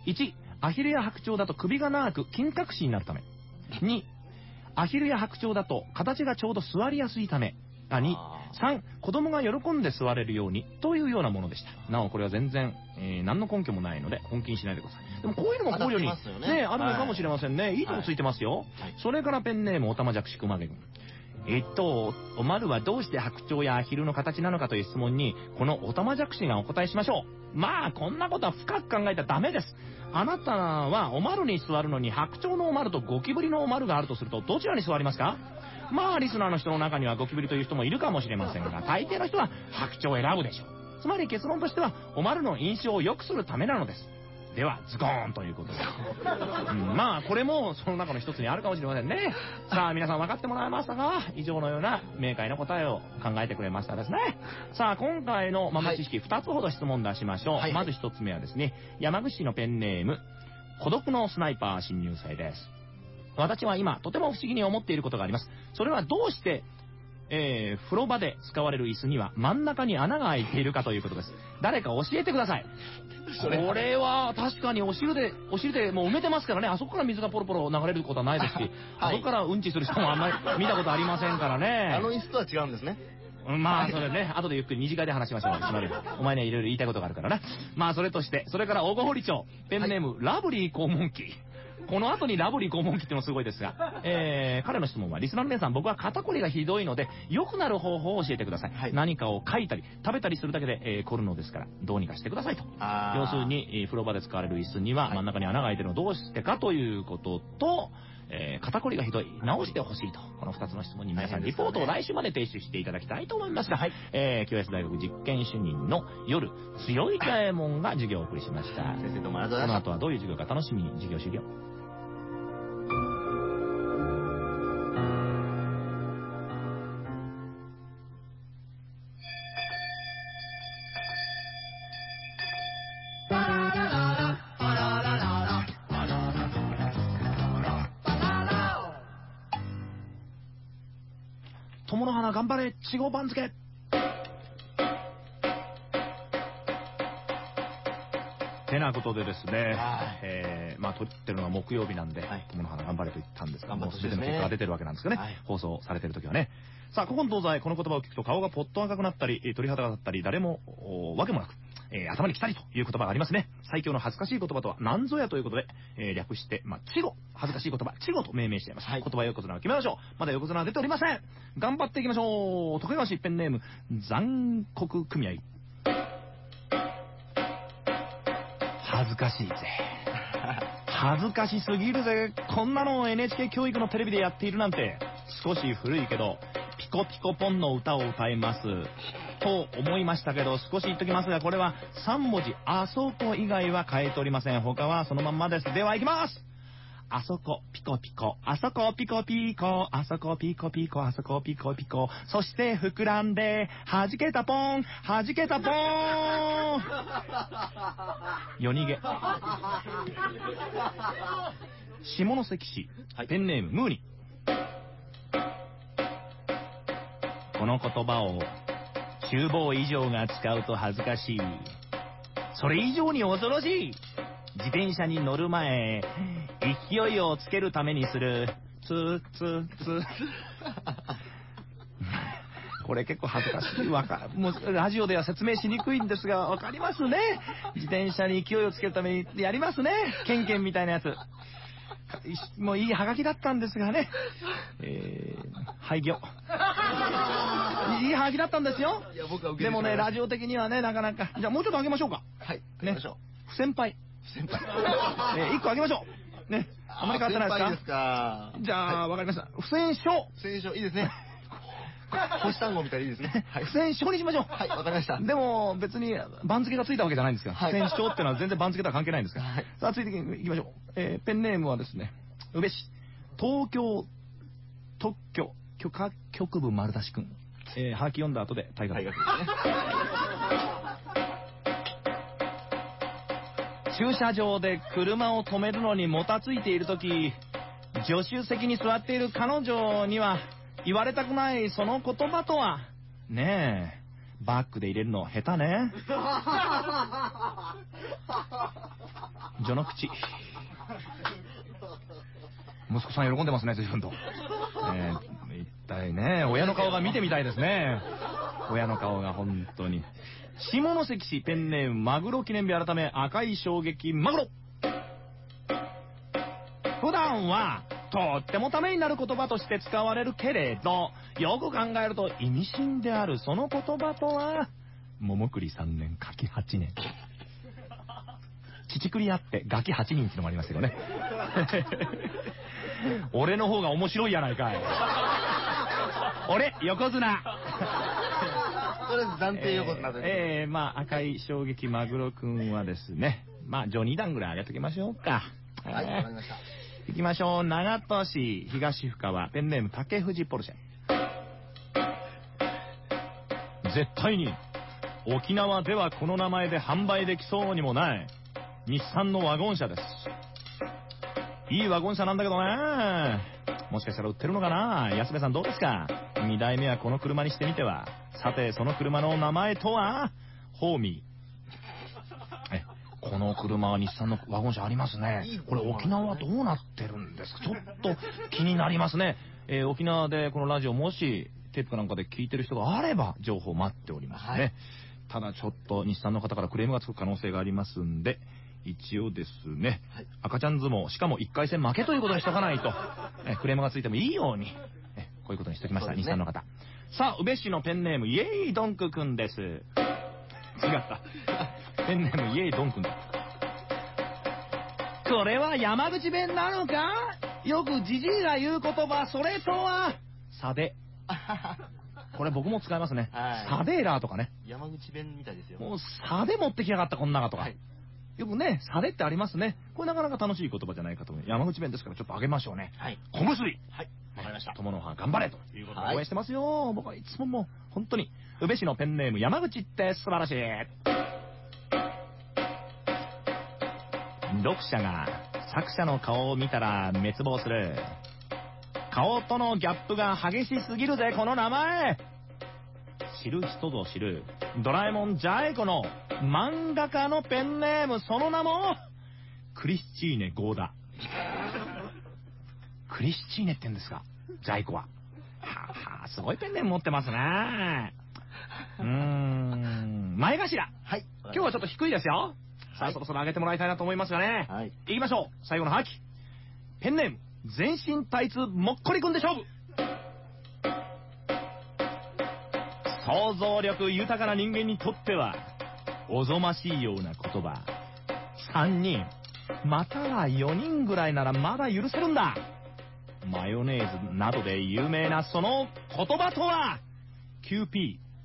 1、アヒルや白鳥だと首が長く金隠しになるため。2、アヒルや白鳥だと形がちょうど座りやすいため。2、3、子供が喜んで座れるようにというようなものでした。なおこれは全然、何の根拠もないので本気にしないでください。でもこういうのも考慮にね、あるのかもしれませんね。いいとこついてますよ。それからペンネームおたまじゃくしくまげ君。おまるはどうして白鳥やアヒルの形なのかという質問に、このおたまじゃくしがお答えしましょう。まあ、こんなことは深く考えたらダメです。あなたはおまるに座るのに白鳥のおまるとゴキブリのおまるがあるとすると、どちらに座りますか？まあ、リスナーの人の中にはゴキブリという人もいるかもしれませんが、大抵の人は白鳥を選ぶでしょう。つまり結論としては、おまるの印象を良くするためなのです。では、ズコーンということで。まあ、これもその中の一つにあるかもしれませんね。さあ、皆さん分かってもらえましたか？以上のような明快な答えを考えてくれましたですね。さあ、今回の豆知識2つほど質問出しましょう。まず1つ目はですね、山口市のペンネーム、孤独のスナイパー新入生です。私は今、とても不思議に思っていることがあります。それはどうして、風呂場で使われる椅子には真ん中に穴が開いているかということです。誰か教えてください。これは確かにお尻でもう埋めてますからね。あそこから水がポロポロ流れることはないですし、あそこからうんちする人もあんまり見たことありませんからね。 あの椅子とは違うんですね。 まあ、それね、後でゆっくり二次会で話しましょう。お前ね、いろいろ言いたいことがあるからな。まあ、それとして、それから小郡町、ペンネーム、ラブリー肛門期。この後にラブリー肛門期っていうのすごいですが、彼の質問は、リスナーの皆さん、僕は肩こりがひどいので、良くなる方法を教えてください。何かを書いたり、食べたりするだけで、凝るのですから、どうにかしてくださいと。要するに、風呂場で使われる椅子には真ん中に穴が開いてるのをどうしてかということと、肩こりがひどい、直してほしいと。この2つの質問に皆さんリポートを来週まで提出していただきたいと思いますが、京安大学実験主任の夜、強いカエモンが授業をお送りしました。 先生どうもありがとうございました。 この後はどういう授業か楽しみに授業終了。友の花頑張れ地方番付。てなことでですね、まあ撮ってるのは木曜日なんで、友の花頑張れと言ったんですが、もう全ての結果が出てるわけなんですけどね、放送されてる時はね。さあ、古今東西この言葉を聞くと顔がポッと赤くなったり、鳥肌が立ったり、誰もわけもなく、頭に来たりという言葉がありますね。最強の恥ずかしい言葉とは何ぞやということで、略して、稚語、恥ずかしい言葉、稚語と命名しています。言葉横綱を決めましょう。まだ横綱は出ておりません。頑張っていきましょう。徳川市ペンネーム、残酷組合。恥ずかしいぜ。恥ずかしすぎるぜ。こんなのを NHK 教育のテレビでやっているなんて。少し古いけど、ピコピコポンの歌を歌います。と思いましたけど、少し言っときますが、これは3文字、あそこ以外は変えておりません。他はそのまんまです。では行きます。あそこピコピコ、あそこピコピコ、あそこピコピコ、あそこピコピコ、そして膨らんで、弾けたポン、弾けたポーン。夜逃げ。下関市、ペンネームムーニ。この言葉を厨房以上が使うと恥ずかしい。それ以上に恐ろしい。自転車に乗る前、勢いをつけるためにする、ツーツーツー。これ結構恥ずかしい。もうラジオでは説明しにくいんですが、わかりますね。自転車に勢いをつけるためにやりますね。ケンケンみたいなやつ。もういいハガキだったんですがね。廃業。いいハガキだったんですよ。でもね、ラジオ的にはね、なかなか。じゃあもうちょっとあげましょうか。 はい。 ね。不先輩。1個あげましょう。ね。あまり変わってないですか？じゃあ、わかりました。不戦勝。 不戦勝、いいですね。星単語みたいでいいですね。 不戦勝にしましょう。 はい、わかりました。 でも、別に番付がついたわけじゃないんですから。不戦勝ってのは全然番付とは関係ないんですから。さあ、ついていきましょう。ペンネームはですね、宇部市、東京特許許可局部丸出しくん。はがき読んだ後で大学ですね。駐車場で車を止めるのにもたついているとき、助手席に座っている彼女には言われたくないその言葉とは。ねえ、バックで入れるの下手ね。 序の口。息子さん喜んでますね、随分と。一体ね、親の顔が見てみたいですね。親の顔が本当に。下関市ペンネームマグロ記念日改め赤い衝撃マグロ。普段はとってもためになる言葉として使われるけれど、よく考えると意味深であるその言葉とは、桃栗3年柿8年。乳栗あってガキ8人っていうのもありますけどね。俺の方が面白いやないかい。俺横綱。 とりあえず暫定横綱で。 まあ赤い衝撃マグロくんはですね、まあ序2段ぐらい上げときましょうか。 はい、わかりました。 行きましょう。長門市東深川ペンネーム竹藤ポルシェ。絶対に沖縄ではこの名前で販売できそうにもない日産のワゴン車です。いいワゴン車なんだけどね。もしかしたら売ってるのかな。安部さんどうですか。2台目はこの車にしてみては。さてその車の名前とはホーミー。この車は日産のワゴン車ありますね。これ沖縄はどうなってるんですか。ちょっと気になりますね。沖縄でこのラジオもしテープかなんかで聞いてる人があれば情報待っておりますね。はい、ただちょっと日産の方からクレームがつく可能性がありますんで、一応ですね、はい、赤ちゃん相撲しかも1回戦負けということにしとかないと、クレームがついてもいいように、こういうことにしときました、ね、日産の方。さあ宇部市のペンネームイエイドンクくんです。違ったペンネームイエイドンくんだ。これは山口弁なのか。よくジジイが言う言葉、それとはサデ。これ僕も使いますね。サデーラーとかね。 山口弁みたいですよ。 もうサデ持ってきやがったこんながとか、はい、よくねサデってありますね。これなかなか楽しい言葉じゃないかと思う。山口弁ですからちょっとあげましょうね。はい、小結び。はい、わかりました。友の葉頑張れということで応援してますよ。はい、僕はいつももう本当に宇部市のペンネーム山口って素晴らしい。読者が作者の顔を見たら滅亡する。顔とのギャップが激しすぎるぜこの名前。知る人ぞ知るドラえもんジャイ子の漫画家のペンネーム、その名もクリスチーネゴーダ。クリスチーネって言うんですかジャイ子は。はあ、すごいペンネーム持ってますね。前頭。はい、今日はちょっと低いですよ。さあそろそろ上げてもらいたいなと思いますがね。はい、いきましょう。最後のハキペンネーム全身タイツもっこりくんで勝負。想像力豊かな人間にとってはおぞましいような言葉。3人または4人ぐらいならまだ許せるんだ。マヨネーズなどで有名なその言葉とはキューピー。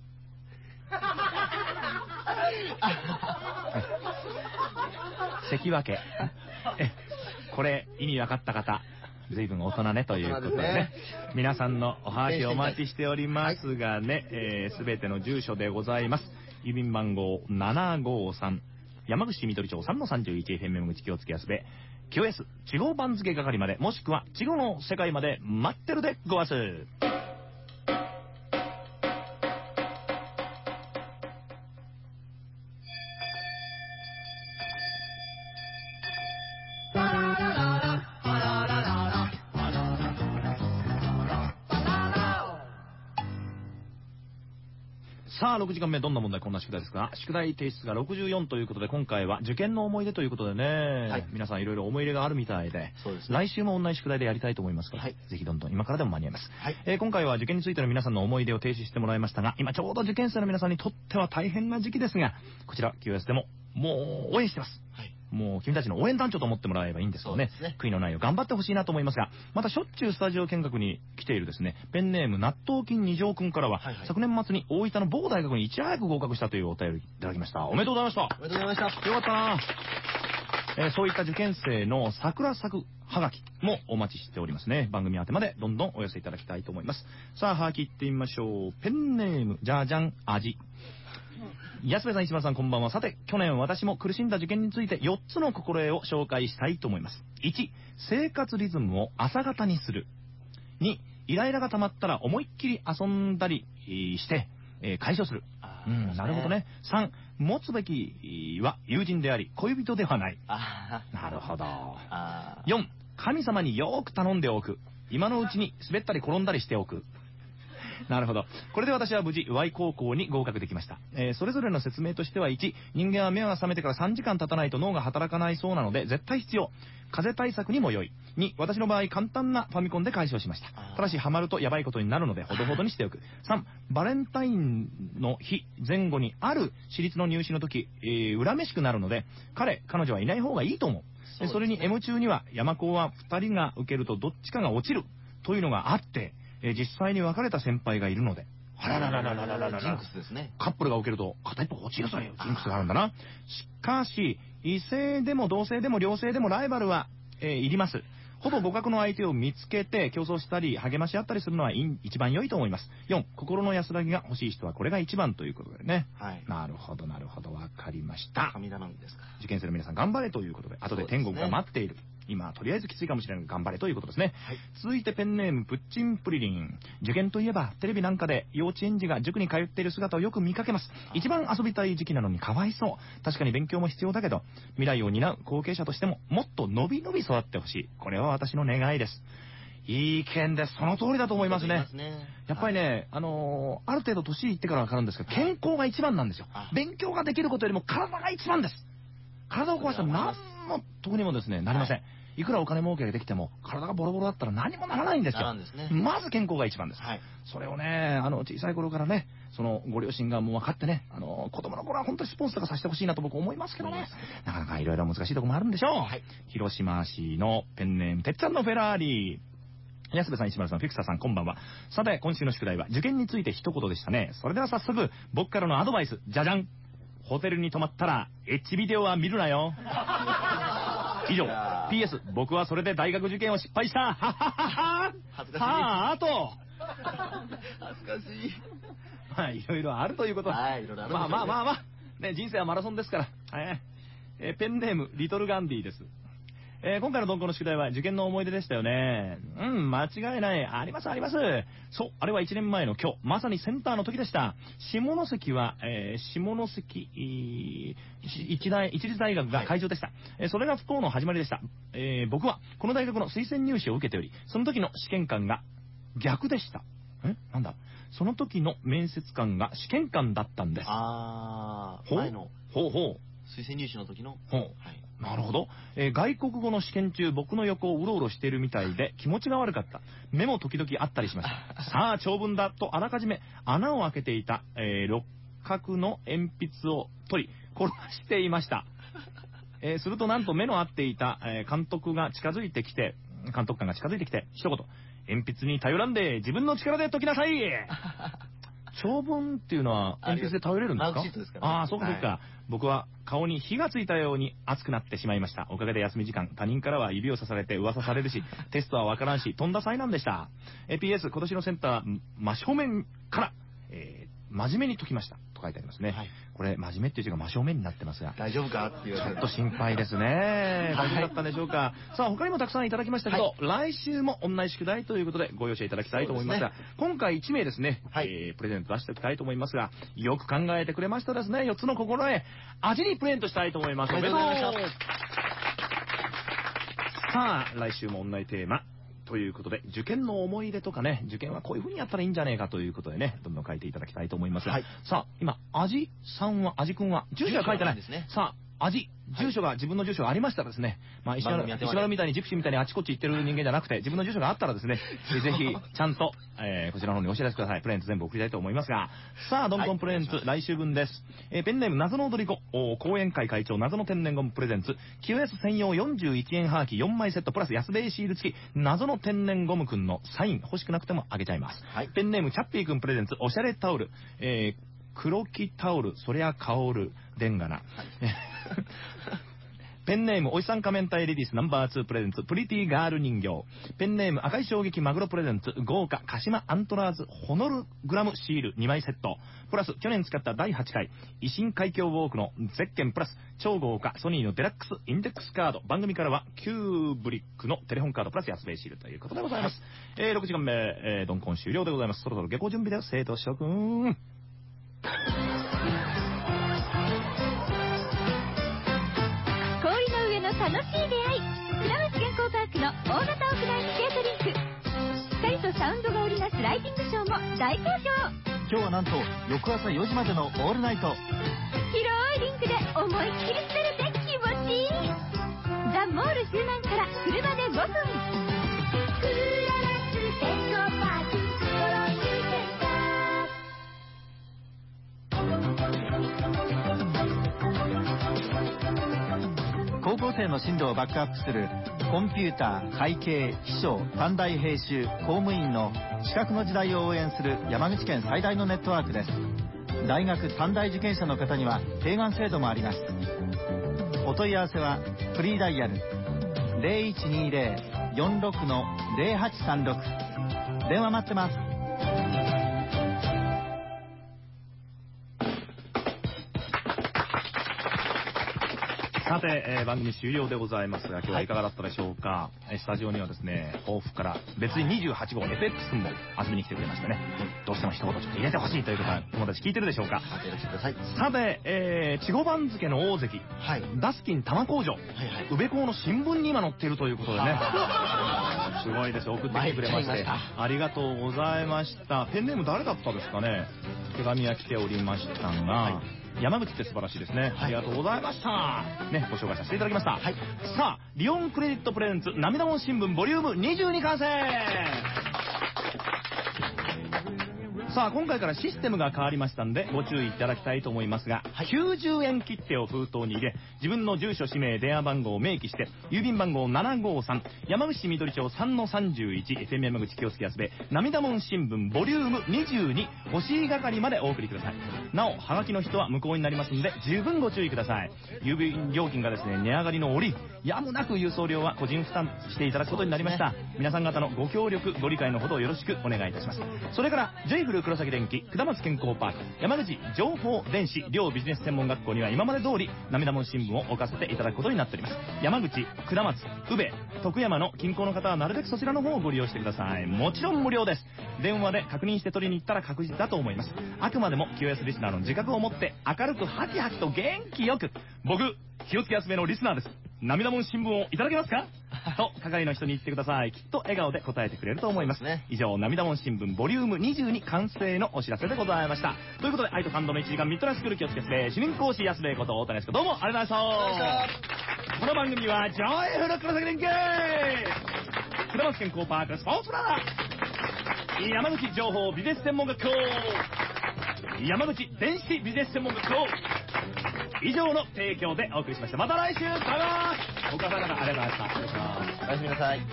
関脇。これ意味分かった方随分大人ねということでね、皆さんのおはがきお待ちしておりますがね、すべての住所でございます。郵便番号753山口緑町 3-31 FM 口気をつけやすべ QS 地方番付係まで、もしくは地方の世界まで待ってるでごわす。さあ6時間目どんな問題こんな宿題ですか。宿題提出が64ということで、今回は受験の思い出ということでね、はい、皆さんいろいろ思い入れがあるみたいで、そうですね、来週も同じ宿題でやりたいと思いますから、はい、ぜひどんどん今からでも間に合います。はい、今回は受験についての皆さんの思い出を提出してもらいましたが、今ちょうど受験生の皆さんにとっては大変な時期ですが、こちら QS でももう応援してます。はい、もう君たちの応援団長と思ってもらえばいいんですけどね、悔いのないよう頑張ってほしいなと思いますが、またしょっちゅうスタジオ見学に来ているですね、ペンネーム納豆菌二条くんからは、はいはい、昨年末に大分の某大学にいち早く合格したというお便りいただきました。おめでとうございました。 おめでとうございました。 よかったな。そういった受験生の桜咲くはがきもお待ちしておりますね。番組宛てまでどんどんお寄せいただきたいと思います。さあはがきいってみましょう。ペンネームじゃじゃん味。安部さん石丸さんこんばんは。さて去年私も苦しんだ受験について4つの心得を紹介したいと思います。1、生活リズムを朝方にする。2、イライラが溜まったら思いっきり遊んだりして、解消する。 なるほどね。3、持つべきは友人であり、恋人ではない。なるほど。4、神様によーく頼んでおく。今のうちに滑ったり転んだりしておく。なるほど。これで私は無事 Y 高校に合格できました。それぞれの説明としては、1、人間は目が覚めてから3時間経たないと脳が働かないそうなので絶対必要。風邪対策にも良い。2、私の場合簡単なファミコンで解消しました。ただしハマるとやばいことになるのでほどほどにしておく。3、バレンタインの日前後にある私立の入試の時、恨めしくなるので彼女はいない方がいいと思う。それに M 中には山高は2人が受けるとどっちかが落ちるというのがあって、実際に別れた先輩がいるので、 あららららららら、ジンクスですね。 カップルが受けると片一方落ちるというジンクスがあるんだな。しかし異性でも同性でも両性でもライバルは、いります。ほぼ互角の相手を見つけて競争したり励まし合ったりするのは一番良いと思います。4、心の安らぎが欲しい人はこれが一番ということでね。はい。なるほどなるほど、わかりました。 神頼みですか。 受験生の皆さん頑張れということで、後で天国が待っている。今とりあえずきついかもしれないが頑張れということですね。はい、続いてペンネームプッチンプリリン。受験といえばテレビなんかで幼稚園児が塾に通っている姿をよく見かけます。一番遊びたい時期なのにかわいそう。確かに勉強も必要だけど未来を担う後継者としてももっとのびのび育ってほしい。これは私の願いです。いい意見です。その通りだと思いますね。やっぱりね、ある程度年いってから分かるんですけど、健康が一番なんですよ。勉強ができることよりも体が一番です。体を壊したら何の得にもですね、なりません。いくらお金儲けができても体がボロボロだったら何もならないんですよ。まず健康が一番です。それをね、小さい頃からね、そのご両親がもう分かってね、子供の頃は本当にスポーツとかさせてほしいなと僕思いますけどね。なかなかいろいろ難しいところもあるんでしょう。広島市のペンネームてっちゃんのフェラーリ。安部さん、石丸さん、フィクサーさん、こんばんは。さて、今週の宿題は受験について一言でしたね。それでは早速僕からのアドバイス、じゃじゃん。ホテルに泊まったらエッチビデオは見るなよ。以上。PS、僕はそれで大学受験を失敗した。はははは。恥ずかしい。あと恥ずかしい。 まあいろいろあるということ。 はい、いろいろある。 まあね、人生はマラソンですから。ペンネームリトルガンディです。今回の鈍行の宿題は受験の思い出でしたよね。間違いない。ありますあります。そう、あれは1年前の今日、まさにセンターの時でした。下関は、下関一律大学が会場でした。それが不幸の始まりでした。僕はこの大学の推薦入試を受けており、その時の試験官が逆でした。なんだ、その時の面接官が試験官だったんです。 前の推薦入試の時の。 なるほど。外国語の試験中、僕の横をうろうろしているみたいで気持ちが悪かった。目も時々あったりしました。さあ長文だとあらかじめ穴を開けていた、六角の鉛筆を取り転がしていました。するとなんと目の合っていた、監督官が近づいてきて一言、鉛筆に頼らんで自分の力で解きなさい。長文っていうのは鉛筆で頼れるんですか？ああ、そうかそうか。僕は顔に火がついたように熱くなってしまいました。おかげで休み時間、他人からは指をさされて噂されるし、テストはわからんし、とんだ災難でした。PS、今年のセンターは真正面から、真面目に解きましたと書いてありますね。これ真面目っていう字が真正面になってますが、 大丈夫かっていう、 ちょっと心配ですね。大丈夫だったんでしょうか。さあ他にもたくさんいただきましたけど、来週も同じ宿題ということでご容赦いただきたいと思いますが、今回1名ですね、プレゼント出しておきたいと思いますが、よく考えてくれましたですね。4つの心得、味にプレゼントしたいと思います。おめでとう。さあ来週も同じテーマということで、受験の思い出とかね、受験はこういう風にやったらいいんじゃねえかということでね、どんどん書いていただきたいと思いますが、さあ今味くんは住所は書いてないですね。さあ味、住所が、自分の住所がありましたらですね、石丸みたいにジプシーみたいにあちこち行ってる人間じゃなくて、自分の住所があったらですね、ぜひちゃんと、こちらの方にお知らせください。プレゼント全部送りたいと思いますが、さあどんどんプレゼント、来週分です。ペンネーム謎の踊り子、講演会会長謎の天然ゴムプレゼンツ、QS 専用41円ハガキ4枚セットプラス安ベイシール付き謎の天然ゴムくんのサイン欲しくなくてもあげちゃいます。ペンネームチャッピーくんプレゼンツ、おしゃれタオル、黒木タオル、そりゃ香るでんがな。ペンネームおじさん仮面隊レディースナンバー2プレゼンツプリティガール人形。ペンネーム赤い衝撃マグロプレゼンツ豪華鹿島アントラーズホノルグラムシール2枚セットプラス去年使った第8回維新海峡ウォークのゼッケンプラス超豪華ソニーのデラックスインデックスカード。番組からはキューブリックのテレホンカードプラス安ベイシールということでございます。6時間目、ドンコン終了でございます。そろそろ下校準備だよ生徒諸君。 の楽しい出会い。倉町健康パークの大型屋内スケートリンク。光とサウンドが織りなすライティングショーも大好評。 今日はなんと翌朝4時までのオールナイト。 広いリンクで思いっきり滑れて気持ちいい。ザ・モール周南から車で5分。倉町健康パークストロングセンター。高校生の進路をバックアップするコンピューター、会計、秘書、短大編集、公務員の資格の時代を応援する山口県最大のネットワークです。大学短大受験者の方には併願制度もあります。お問い合わせはフリーダイヤル 0120-46-0836 電話待ってます。 さて、番組終了でございますが、今日はいかがだったでしょうか。スタジオにはですね、甲府から別に28号 FX 君も遊びに来てくれましてね、どうしても一言ちょっと入れてほしいということは友達聞いてるでしょうか。 よろしくください。 さて、稚語番付の大関、ダスキン玉工場、宇部港の新聞に今載っているということでね、すごいです。送ってきてくれまして、ありがとうございました。ペンネーム誰だったですかね。手紙が来ておりましたが、山口って素晴らしいですね。ありがとうございました。ね、ご紹介させていただきました。さあ、リオンクレジットプレゼンツ涙もん新聞ボリューム22完成。さあ、今回からシステムが変わりましたんでご注意いただきたいと思いますが、90円切手を封筒に入れ、自分の住所、氏名、電話番号を明記して、郵便番号753山口市緑町 3-31 FM 山口清介安部涙もん新聞ボリューム22欲しい係までお送りください。なお、はがきの人は無効になりますので十分ご注意ください。郵便料金がですね、値上がりの折、やむなく郵送料は個人負担していただくことになりました。皆さん方のご協力ご理解のほどよろしくお願いいたします。それからジョイフル黒崎電機、下松健康パーク、山口情報電子両ビジネス専門学校には今まで通り涙もん新聞を置かせていただくことになっております。山口、下松、宇部、徳山の近郊の方はなるべくそちらの方をご利用してください。もちろん無料です。電話で確認して取りに行ったら確実だと思います。あくまでも QS リスナーの自覚を持って明るくハキハキと元気よく、僕清塚安部のリスナーです、涙もん新聞をいただけますかと係の人に言ってください。きっと笑顔で答えてくれると思います。以上、涙もん新聞ボリューム22完成のお知らせでございました。ということで、愛と感動の1時間ミッドナイトスクール清塚安部主任講師安部こと大谷ですけど、どうもありがとうございました。この番組はジョイフル黒崎連携、下松健康パークスポーツラー、山口情報ビジネス専門学校、山口電子ビジネス専門学校以上の提供でお送りしました。また来週、さよなら。お母さん方ありがとうございました。おやすみなさい。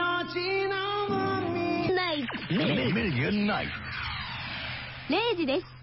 0時です。